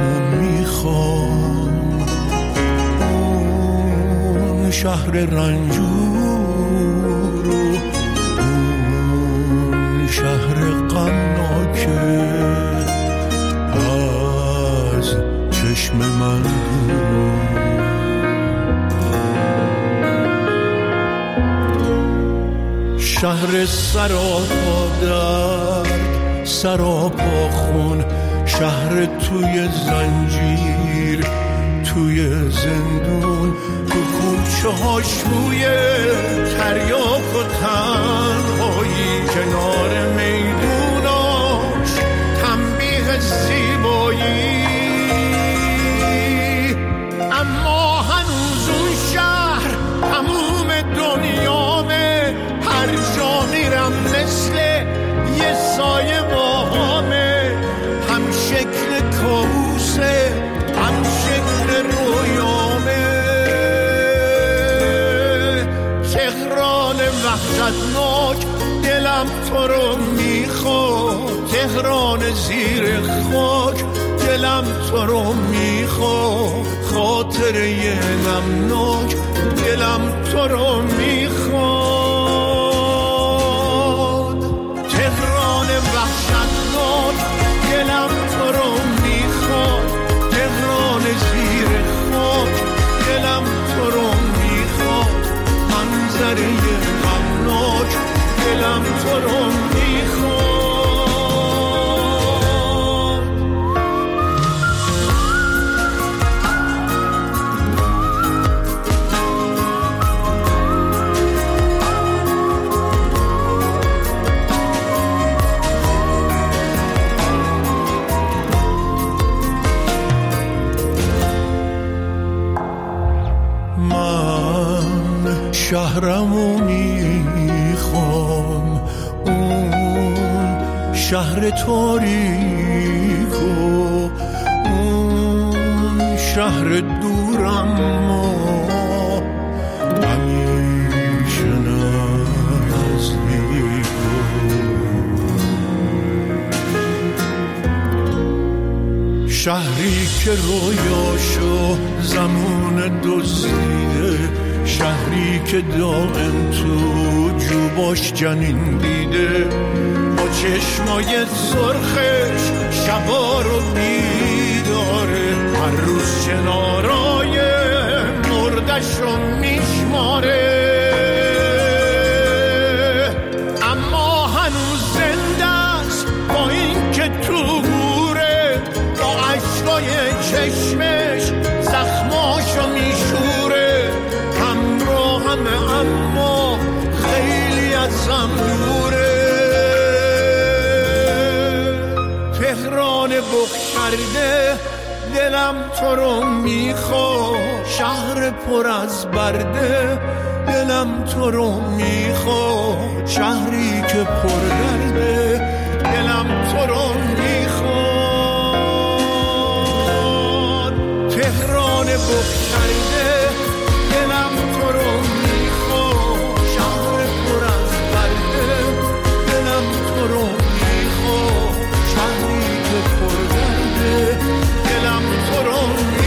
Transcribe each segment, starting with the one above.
میخوام، اون شهر رنجور و اون شهر غمناکه از چشم من شهر سراپا درد، سراپا خون، شهر توی زنجیر، توی زندون، تو کوچه ها شوی تریاک و تنهایی، کنار میدوناش تنبیه زیبایی. اما هنوز اون شهر تموم دنیامه، هر جا میرم مثل یه سایه باهامه، هم شکل کابوسه هم شکل رویامه. تهران وحشتناک دلم تو رو میخواد، تهران زیر خاک دلم تو رو میخواد، خاطره غمناک دلم تو رو میخواد. تهران وحشتناک دلم تو رو میخواد، تهران زیر خاک دلم تو رو میخواد، منظره غمناک دلم تو رو میخواد. شهرمو میخوام، اون شهر تاریک و اون شهر دورم ما همیشه نزدیک. شهری که رویاشو زمان دزدیده، شهری که دائم تو جوباش جنین دیده، با چشمای سرخش شبا رو بیداره، هر روز چنارای مردش رو میشماره. اما هنوز زنده است با این که تو گوره، با عشقای چشمش زخماشو میشوره، اما خیلی ازم دوره. تهران بخ کرده دلم تو رو میخواد، شهر پر از برده دلم تو رو میخواد، شهری که پر درده دلم تو رو میخواد. تهران بخ کرده دلم تو رو میخواد، شهر پر از برده دلم تو رو میخواد، شهری که پر درده دلم تو رو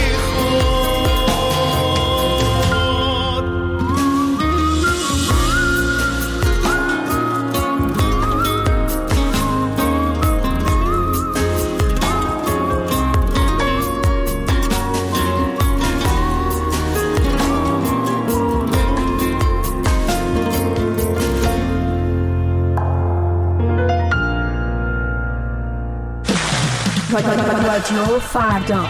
رادیو فردا.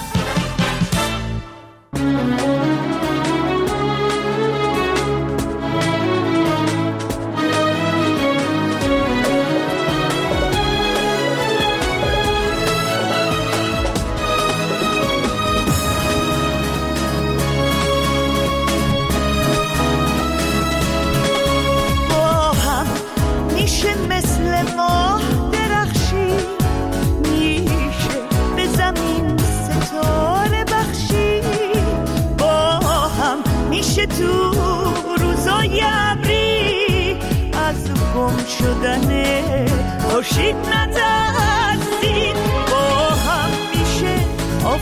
با هم میشه مثل ماه درخشی، میشه به زمین ستاره بخشی، با هم میشه تو روزای ابری از گم شدن خورشید نترسیم، با هم میشه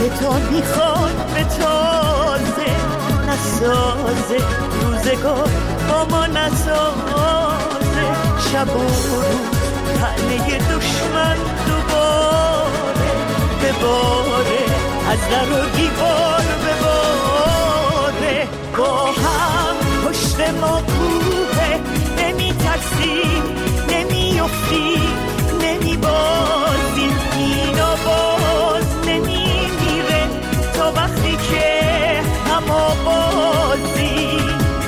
که تو میخواد به تازه نسازه روزگار با ما نسازه شب و روز تنه دشمن دوباره بباره از در و دیوار بباره با هم پشت ما کوه نمی ترسیم نمی افتیم نمی بازیم این آواز نمی میره تا وقتی که هم آوازیم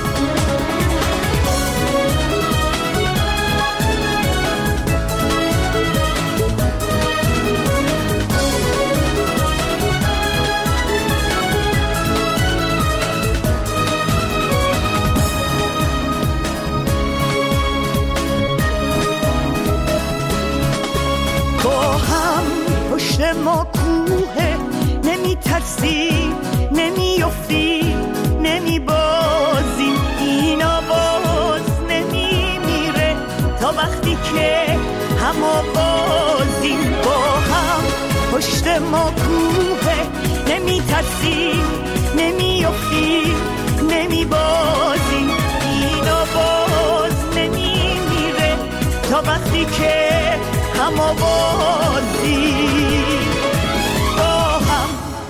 پشت ما کوه نمی ترسیم نمی افتیم نمی بازیم این آواز نمی میره تا وقتی که هم آوازیم با هم پشت ما کوه نمی ترسیم نمی افتیم نمی بازیم این آواز نمی میره تا وقتی که هم آوازی با هم.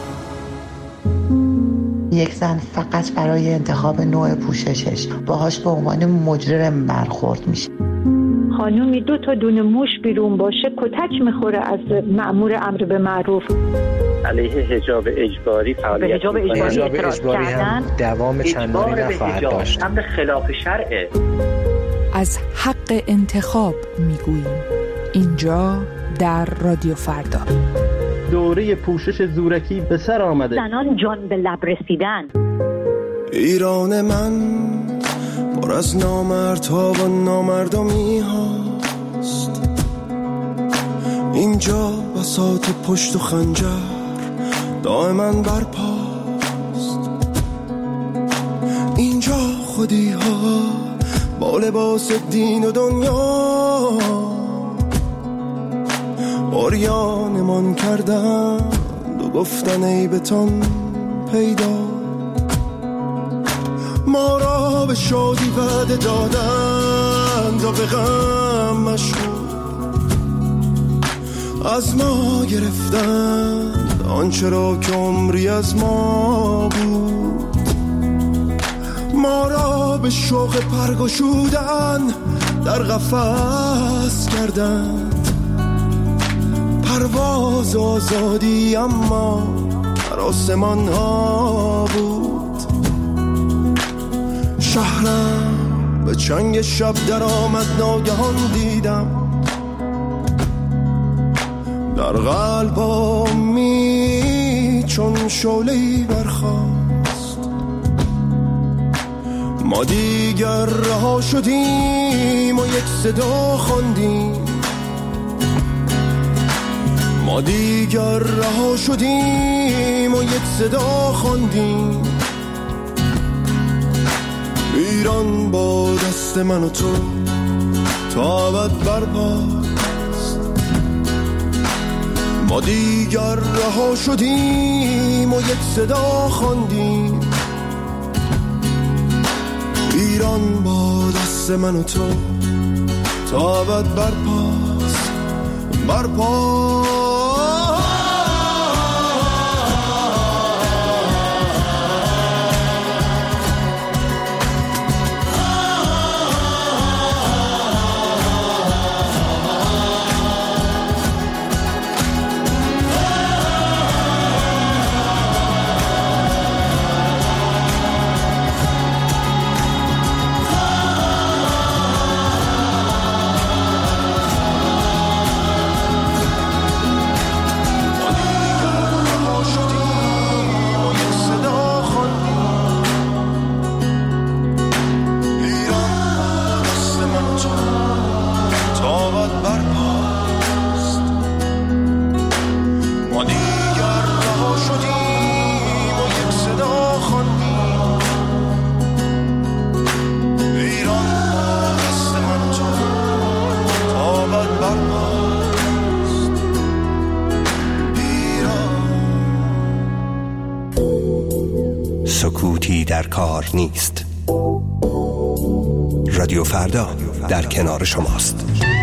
یک زن فقط برای انتخاب نوع پوششش باهاش به عنوان مجرم برخورد میشه. خانومی 2 تا دونه موش بیرون باشه کتک میخوره از مأمور امر به معروف. علیه حجاب اجباری فعالیت به حجاب اجباری هم دوام چندانی نخواهد داشت. امر خلاف شرعه. از حق انتخاب میگوییم اینجا در رادیو فردا. دوره پوشش زورکی به سر آمده. زنان جان به لب رسیدن. ایران من پر از نامردها و نامردمی هاست. اینجا بساط پشت و خنجر دائما برپاست. اینجا خودی ها با لباس دین و دنیا عریانمان کردند و گفتن ای بتان پیدا. ما را به شادی وعده دادند و به غم مشغول از ما گرفتند آنچه را که عمری از ما بود. ما را به شوق پرگشودن در قفس کردند. پرواز آزادی اما در آسمان ها بود. شهرم به چنگ شب در آمد ناگهان دیدم در قلبم چون شعله‌ای برخاست. ما دیگر رها شدیم و یک صدا خواندیم. ما دیگر رها شدیم و یک صدا خواندیم. ایران با دست من و تو تا ابد برپاست. ما دیگر رها شدیم و یک صدا خواندیم. ایران با دست من و تو تا ابد برپاست. برپاست. در کار نیست. رادیو فردا در کنار شماست.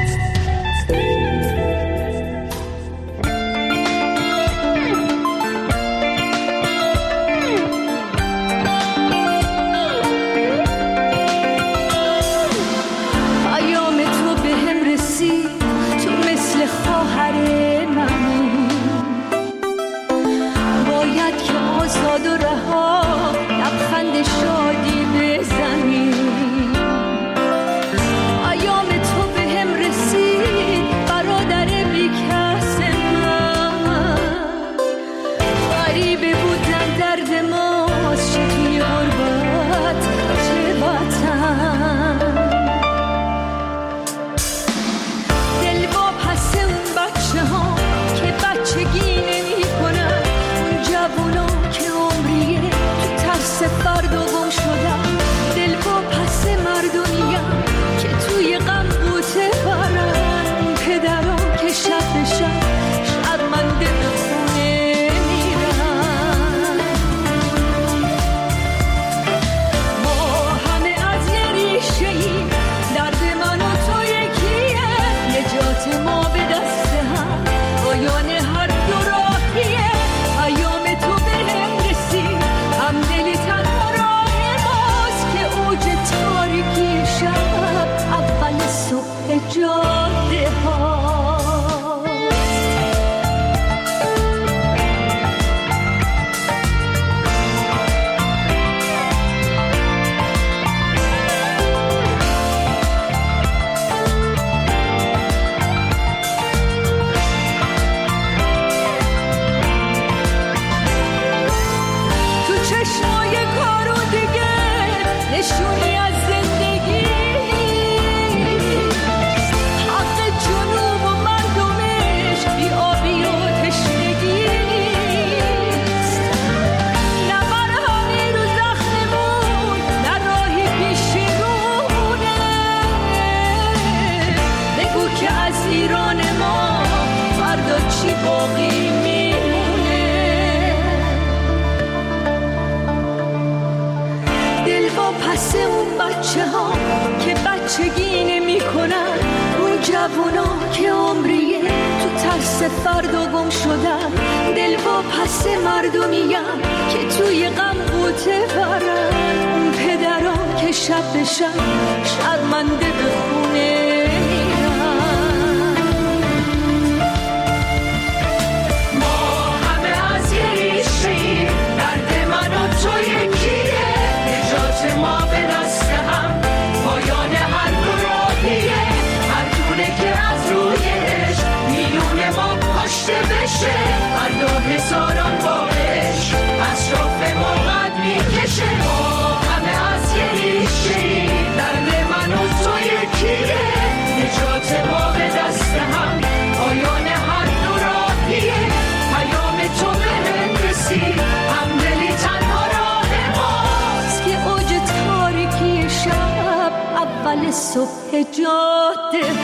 صبح جاده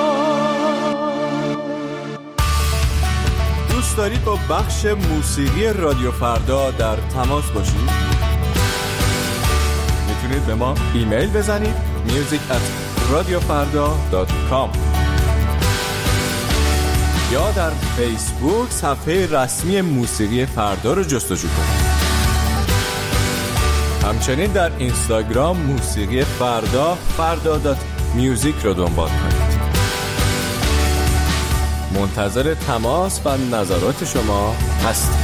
ها. دوست دارید با بخش موسیقی رادیو فردا در تماس باشید؟ میتونید به ما ایمیل بزنید music@radiofarda.com یا در فیسبوک صفحه رسمی موسیقی فردا رو جستجو کنید. همچنین در اینستاگرام موسیقی فردا.music رو دنبال کنید. منتظر تماس و نظرات شما هستیم.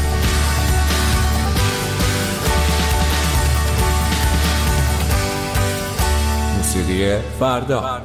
موسیقی فردا.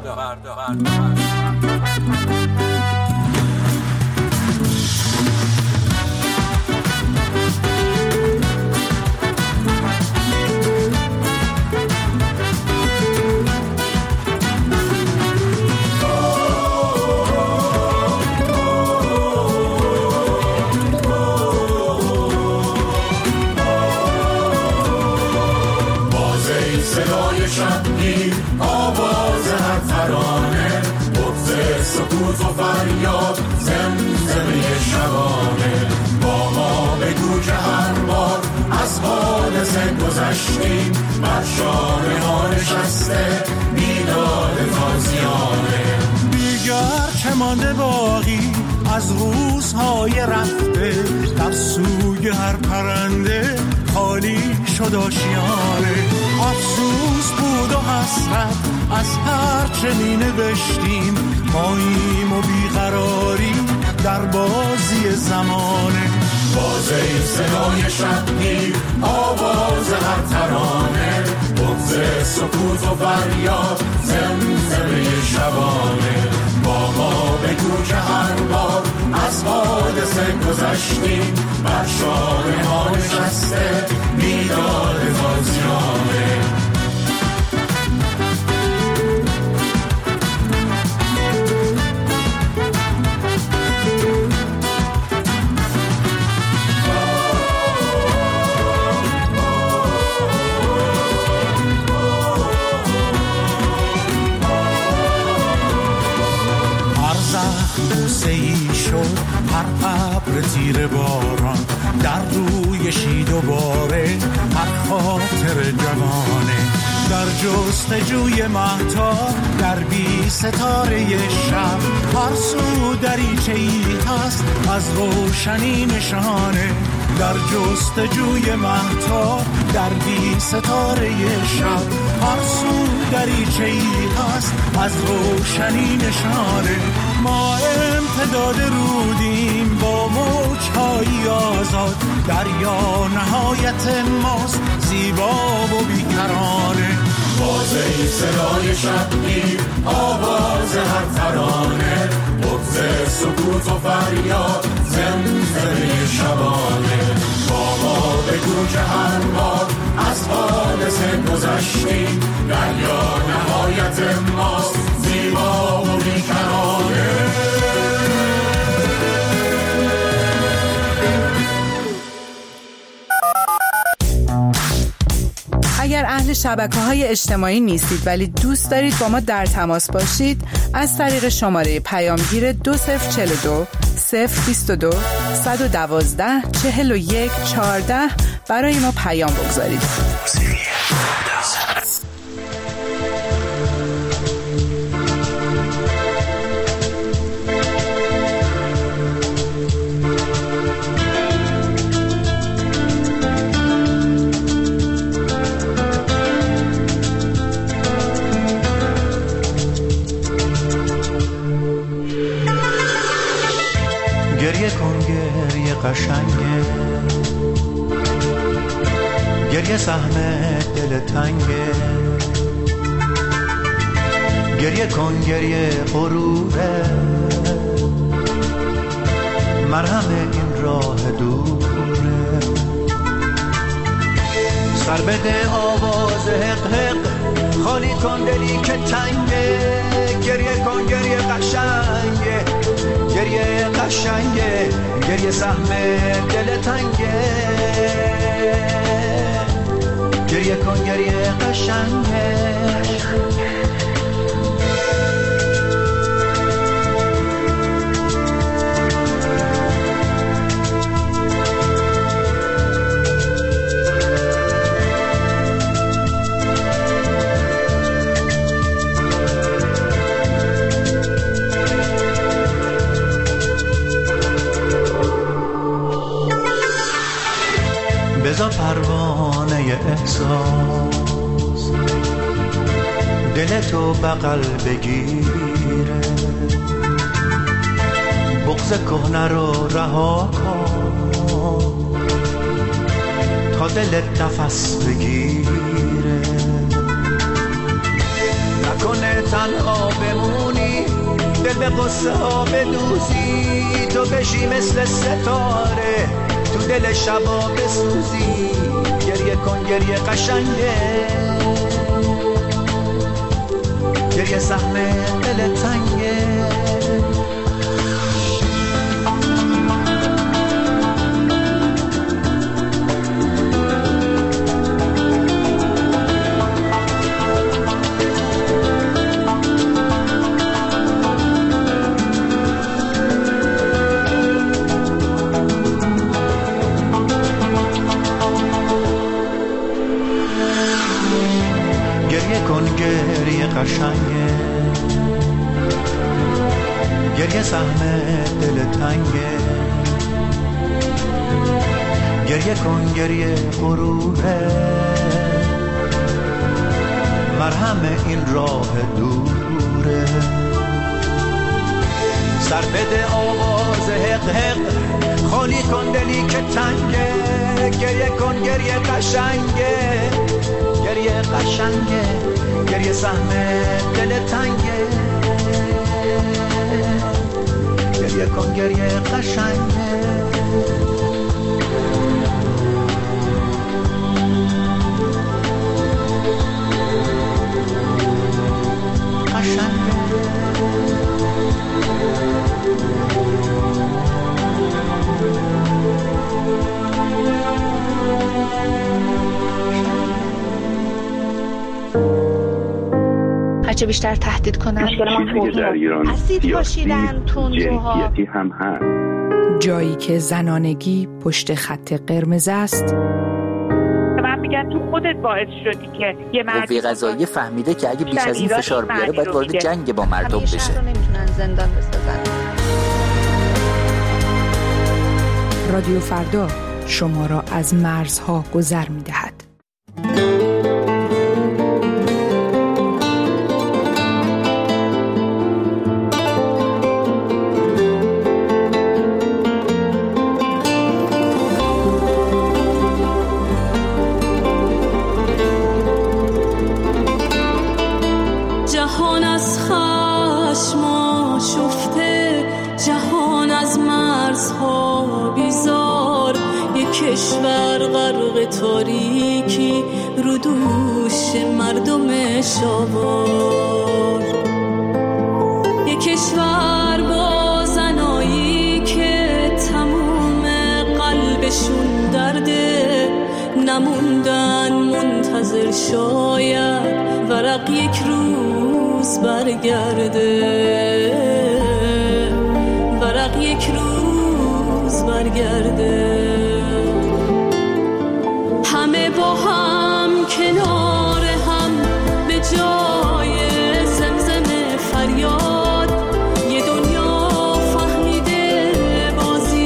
آواز هر ترانه بغض سکوت گذشتیم بر شانه ها نشسته بیداد تازیانه. دیگر چه مانده باقی از روزهای رفته، در سوی هر پرنده خالی شد آشیانه. افسوس بود و حسرت از هر چه می نوشتیم، ماییم و بیقراری در بازی زمانه. بازه صدای شبگیر آواز هر ترانه، بغض سکوت و فریاد زمزمه شبانه. با ما بگو که هر بار از حادثه گذشتیم بر شانه ها نشسته بیداد تازیانه. هر ابر تیر باران در روی شی دوباره هر خاطر جوانه. در جستجوی مهتاب در بی ستاره شب، هر سو دریچه‌ای هست از روشنی نشانه. در جستجوی مهتاب در بی ستاره شب، هر سو دریچه‌ای هست از روشنی نشانه. ما امتداد رودیم با موج‌های آزاد، دریا نهایت ماست زیبا و بیکرانه. بازه صدای شبگیر آواز هر ترانه، بغض سکوت و فریاد زمزمه شبانه. با ما بگو که هر بار از حادثه گذشتیم، دریا نهایت ماست زیبا و بیکرانه. اگر اهل شبکه‌های اجتماعی نیستید ولی دوست دارید با ما در تماس باشید، از طریق شماره پیامگیر 2042 022 112 41 14 برای ما پیام بگذارید. گریه کن گریه قشنگه، گریه سهم دل تنگه. گریه کن گریه غروره، مرهم این راه دوره. سر بده آواز حق حق، خالی کن دلی که تنگه. گریه کن گریه قشنگه، گریه قشنگه، گریه سهم دل تنگه. گریه کن گریه قشنگه. بزا پروانه احساس دل تو بغل بگیره، بغض کهنه رو رها کن تا دلت نفس بگیره. نکنه تنها بمونی، دل به قصه ها بدوزی، تو بشی مثل ستاره تو دل شبا بسوزی. گریه کن گریه قشنگه، گریه سهم دل تنگه. گریه سهم دل تنگه، گریه کن گریه غروره، مرهم این راه دوره. سر بده آواز حق حق، خالی کن دلی که تنگه، گریه کن گریه قشنگه، گریه قشنگه، گریه سهم دل تنگه، گریه کن گریه قشنگه. هرچه بیشتر تهدید کنن اسید پاشیدن تندروها هم هست. جایی که زنانگی پشت خط قرمز است. من میگم تو خودت باعث شدی که یه قوه قضاییه فهمیده که اگه بیش از این فشار بیاره باید وارد جنگ با مردم بشه. نمیتونن زندان بسازن. رادیو فردا شما را از مرزها گذر می‌دهد. جهان از خشم آشفته، جهان از مرزها بیزار، یک کشور غرق تاریکی رو دوش مردم شاوار، یک کشور با زنایی که تموم قلبشون درده، نموندن منتظر شاید ورق یک روز برگرده، ورق یک روز برگرده. همه با هم کنار هم به جای زمزم فریاد، یه دنیا فهمیده بازی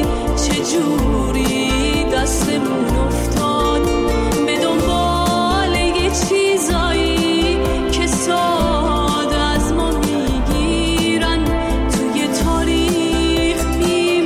چجوری دستمون افتاد، به دنبال یه چیزایی که ساده از ما میگیرن، توی تاریخ بی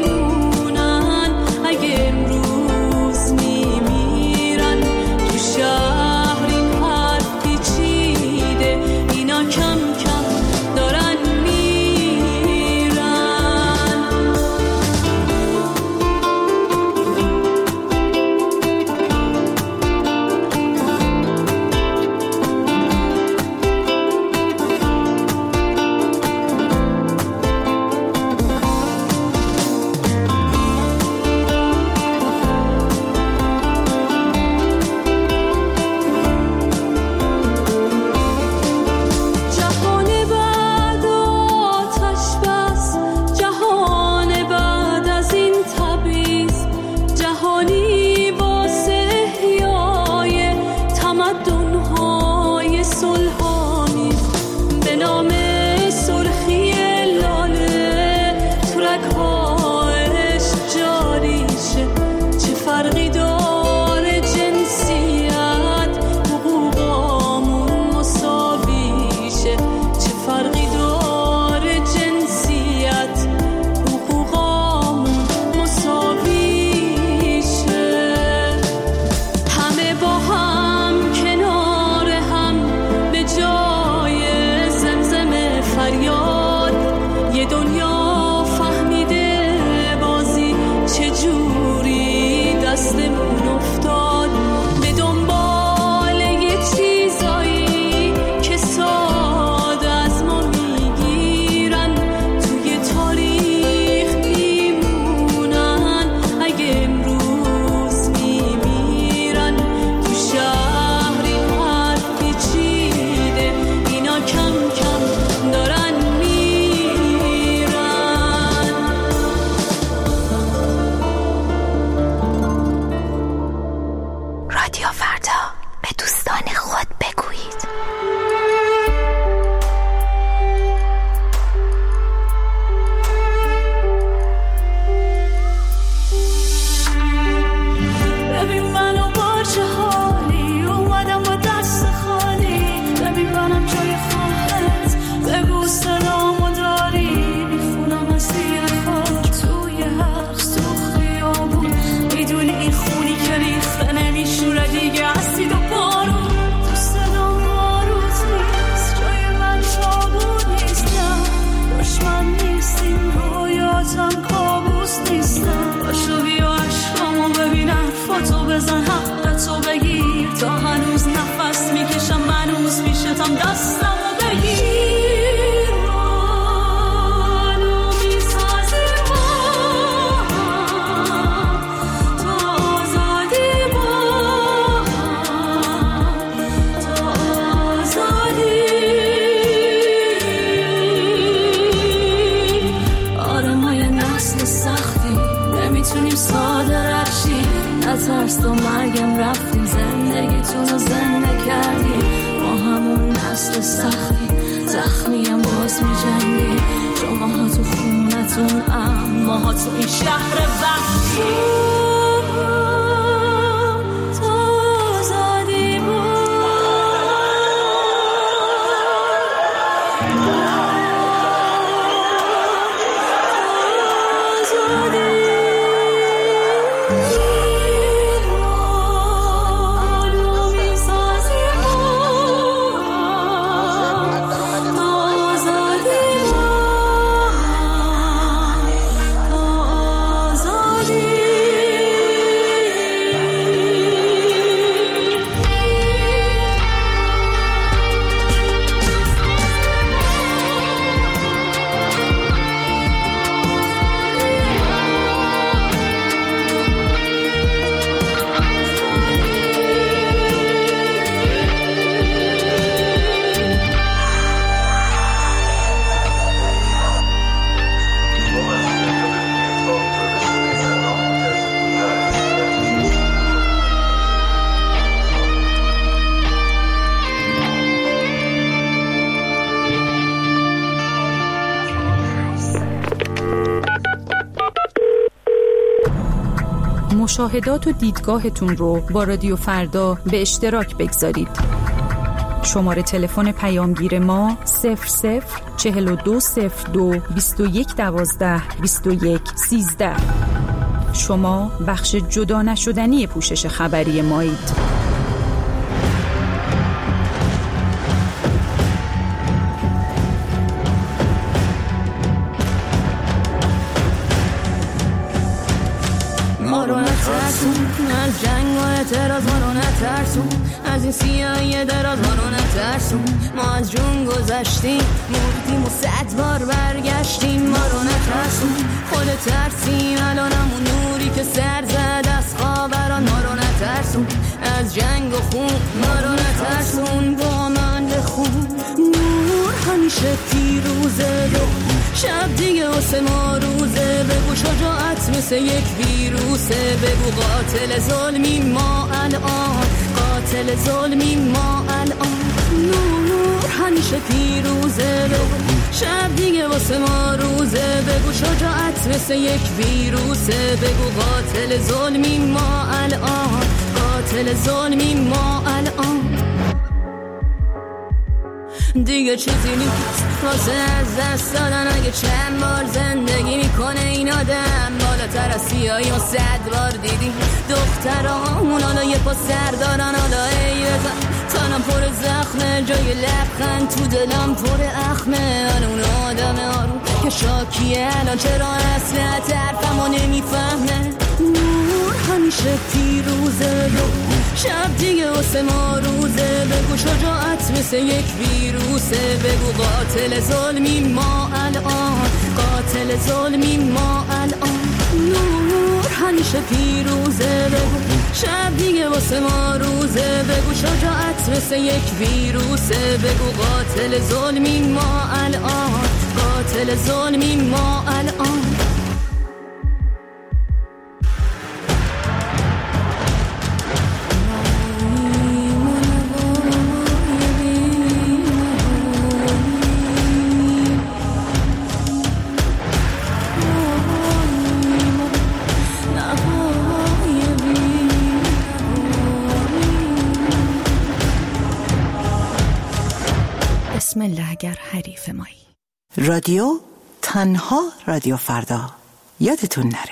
بگم رفتیم زندگیتون رو زنده کردیم ما همون نسل سختی زخمیم باز می جنگی شما ها تو خونتون اما ها تو این شهر وقتی مشاهدات و دیدگاهتون رو با رادیو فردا به اشتراک بگذارید. شماره تلفن پیامگیر ما 00420221122113. شما بخش جدا نشدنی پوشش خبری مایید. از جنگ و اعتراض ما رو نترسون از این سیاهی دراز ما رو نترسون ما از جون گذشتیم مردیم و 100 بار برگشتیم ما رو نترسون خود ترسیم الان همون نوری که سر زد از خاوران ما رو نترسون از جنگ و خون ما رو نترسون با من بخون نور همیشه پیروزه دو شب دیگه واسه ما روزه بگو شجاعت مثل یک ویروسه بگو قاتل ظلمی ما الان قاتل ظلمی ما الان نور همیشه پیروزه بگو شب دیگه واسه ما روزه بگو شجاعت مثل یک ویروسه بگو قاتل ظلمی ما الان قاتل ظلمی ما الان دیگه چیزی نیست واسه از دست دادن اگه چند بار زندگی میکنه این آدم بالاتر از سیاهی و 100 بار دیدیم دخترامون حالا یه پا سر دارن حالا ای بزن تنم پر زخمه جای لبخند تو دلم پر اخمه اون آدم آروم که شاکیه الان چرا اصلا طرفمو نمیفهمه نور همیشه پیروزه شب دیگه واسه ما روزه بگو شجاعت مثل یک ویروسه بگو قاتل ظلمی ما الان قاتل ظلمی ما الان نور همیشه پیروزه بگو شب دیگه واسه ما روزه بگو شجاعت مثل یک ویروسه بگو قاتل ظلمی ما الان قاتل ظلمی ما الان بسم الله اگر حریف مایی. رادیو تنها رادیو فردا یادتون نره.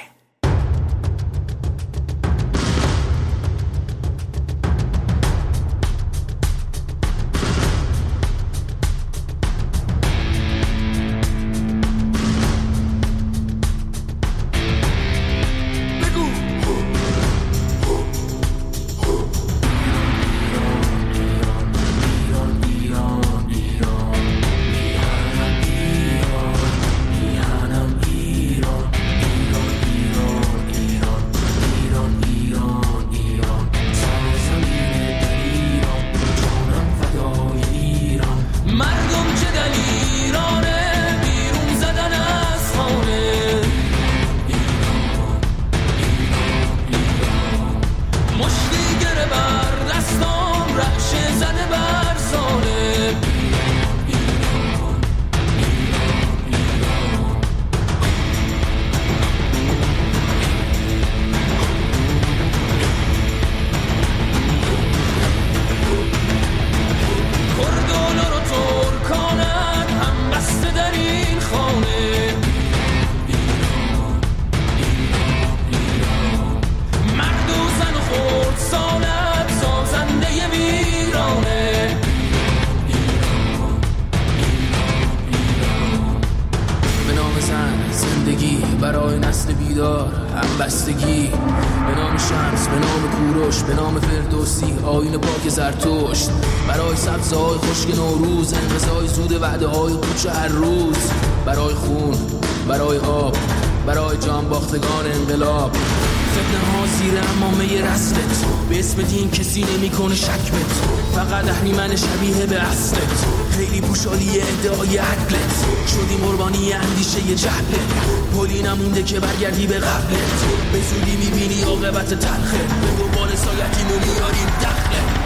زن، زندگی برای نسل بیدار، همبستگی به نام شمس، به نام کوروش، به نام فردوسی، آیین پاک زرتشت، برای سبزهای خشک نوروز، انقضای زود وعده های پوچ هر روز، برای خون، برای آب، برای جان باختگان انقلاب، فتنه ها زیر امامه رسلت، به اسم دین کسی نمی کنه شک بت، فقط اهریمن شبیه به اصلت، خیلی پوشالی ادعای عدلت، شدیم قربانی اندیشه جهلت، پلی نمونده که برگردی به قبلت، به زودی میبینی عاقبت تلخه، به دنبال سایتیمو میاریم دخله.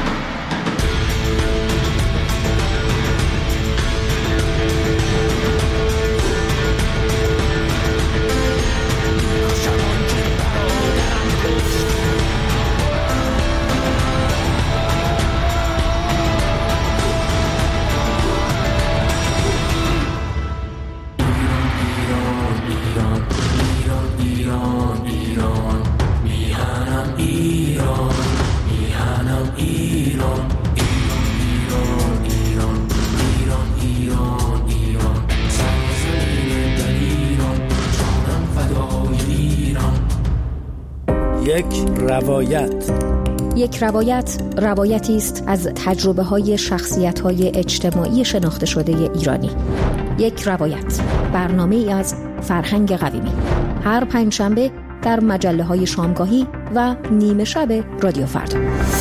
یک روایت روایتی است از تجربه‌های شخصیت‌های اجتماعی شناخته شده ایرانی. یک روایت، برنامه‌ای از فرهنگ قویمی، هر پنجشنبه در مجله‌های شامگاهی و نیمه شب رادیو فردا.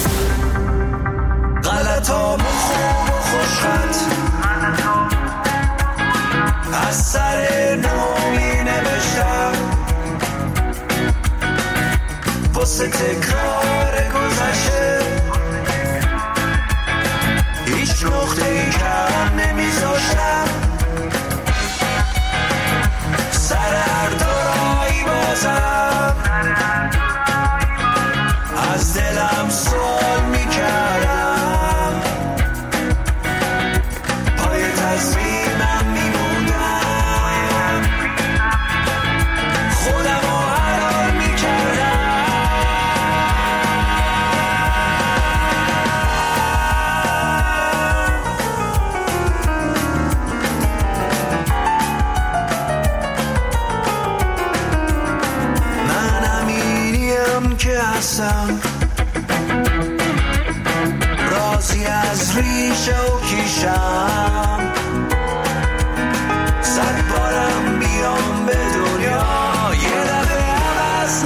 غلطام خوب و خوشخط از سر نومی نوشتم، واسه تکرار گذشته هیچ نقطه‌ای کم نمیذاشتم، سر هر دورایی بازم از دلم سوال میکردم، پای تصمیمم میموندم، خودم رو حلال میکردم. راضی از ریشه و کیشم، صد بارم بیام به دنیا یه دفعه عوض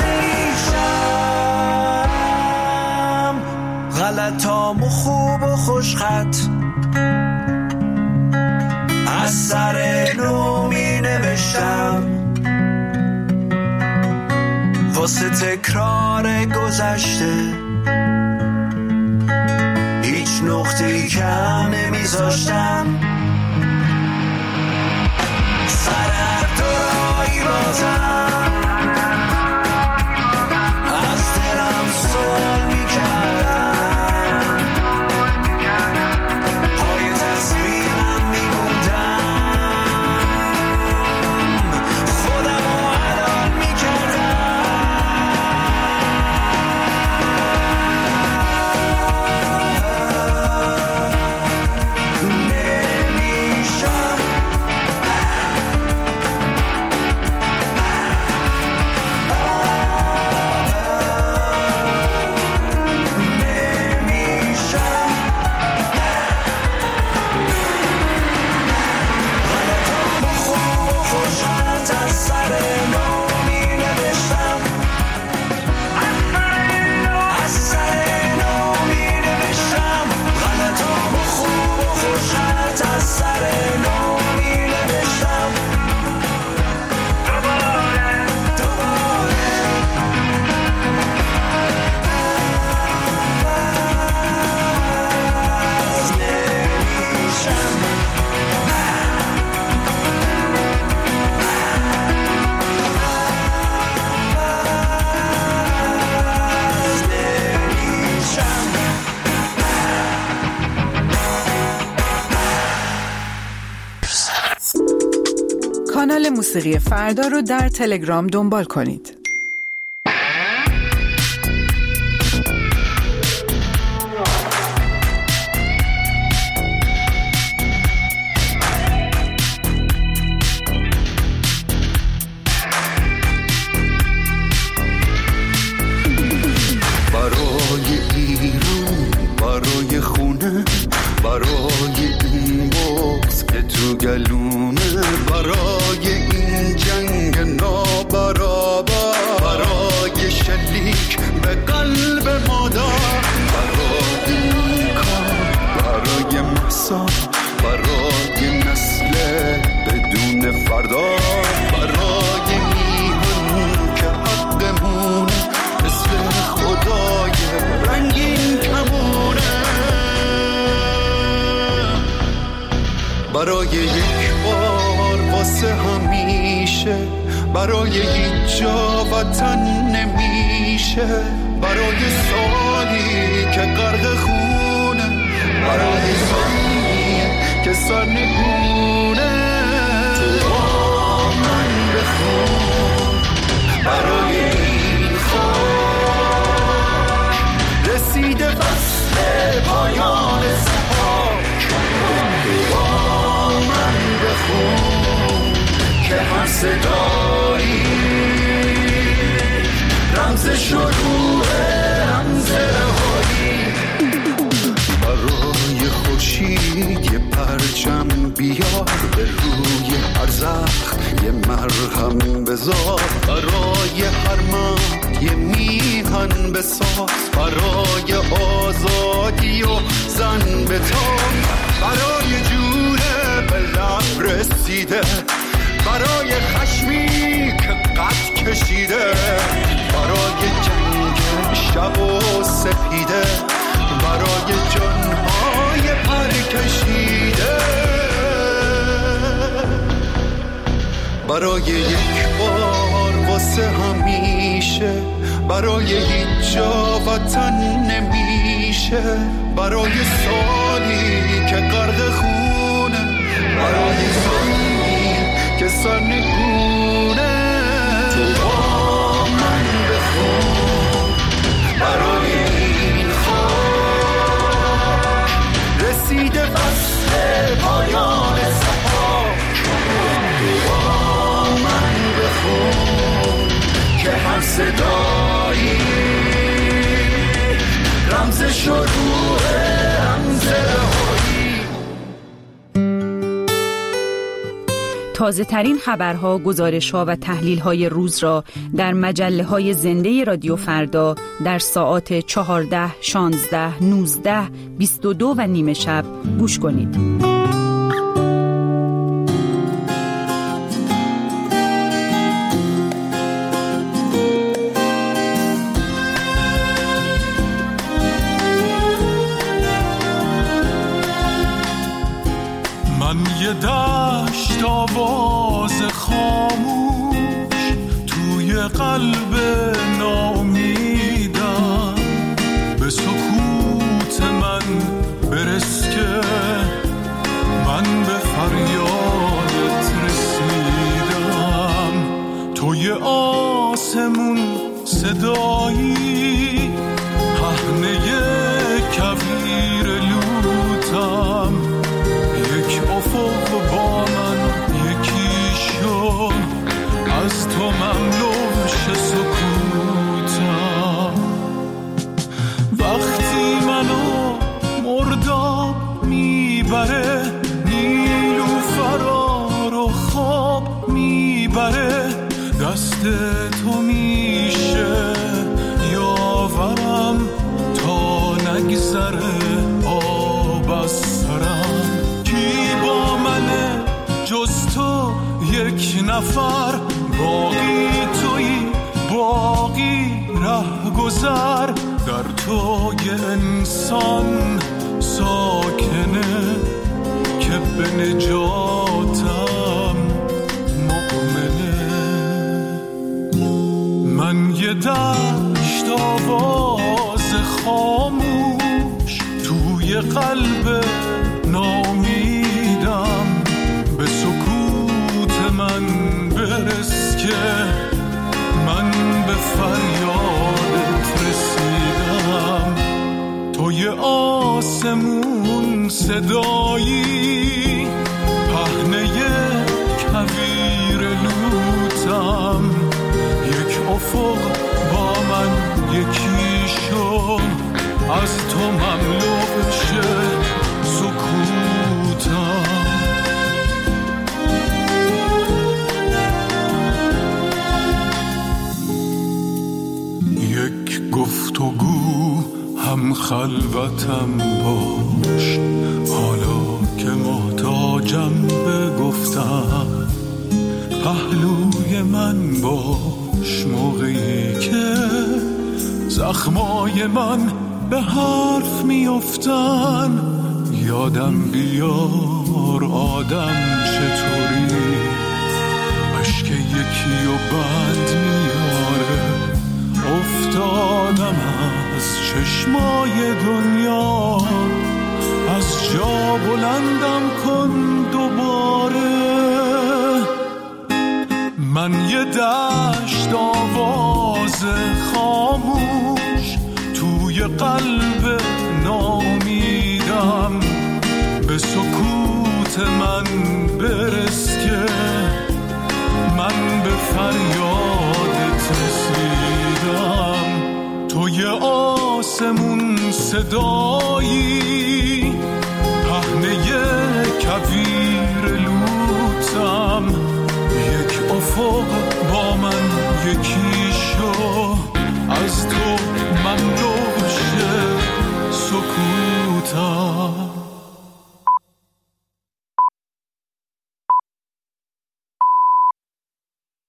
نمیشم، غلطام و خوب و خوشخط از سر نو می نوشتم، واسه تکرار گذشته هیچ نقطه‌ای کم نمیذاشتم، سر هر دورایی بازم از دلم سوال میکردم، پای تصمیمم میموندم، خودم رو حلال میکردم. کانال موسیقی فردا رو در تلگرام دنبال کنید. یک بار واسه همیشه، برای هیچ جا وطن نمیشه، برای سالی که غرق خونه، برای سالی که سرنگونه. تو با من بخون برای این خاک، رسیده فصل پایان سپاک. تو با من بخون که هر صدایی رمز شروع، رمز رهایی. برای خورشید یه پرچم بیار، به روی هر زخم یه مرهم بذار، برای هر مرد یه میهن بساز، برای آزادی و زن بتاب، برای جونه به لب رسیده، برای خشمی که قد کشیده، برای جنگ شب و سپیده، برای جانهای پر کشیده، برای یک بار واسه همیشه، برای هیچ جا وطن نمیشه، برای سالی که غرق خونه، برای سالی که سرنگونه. تو با من بخون برای این خاک، رسیده فصل پایان سپاک. تو با من بخون که هر صدایی رمز شروع، رمز رهایی. تازه ترین خبرها، گزارش‌ها و تحلیل‌های روز را در مجله‌های زنده رادیو فردا در ساعات 14، 16، 19، 22 و نیمه شب گوش کنید. من یه دشت آواز خاموش توی قلب ناامیدم، به سکوت من برس که من به فریادت رسیدم. توی آسمون صدایی، پهنه کویر لوتم، یک افق با من یکی شد، از تو مملو شه سکوتم. وقتی منو مرداب میبره، نیلوفرا رو خواب میبره، دست تو میشه یاورم تا نگذره آب از سرم. کی با منه جز تو یک نفر، باقی تویی باقی ره گذر، در تو یه انسان ساکنه که به نجاتم مؤمنه. من یه دشت آواز خاموش توی قلب ناامیدم، به سکوت من برس که من به فریادت رسیدم. توی آسمون صدایی، پهنه کویر لوتم، یک افق با من یکی شد، از تو مملو شه سکوتم. یک گفتگو هم خلوتم باش، حالا که محتاجم به گفتم، پهلوی من باش موقعی که زخمای من به حرف میافتن. یادم بیار بار آدم چطوری اشک یکی و بند میاره افتادم از چشمای دنیا از جا بلندم کن دوباره من یه دشت آواز خاموش توی قلب نامیدم به سکوت من برس که من به فریادت رسیدم توی آسمون صدایی پهنه کویر لوتم یک افق با من یکی شو از تو من دوشه سکوتم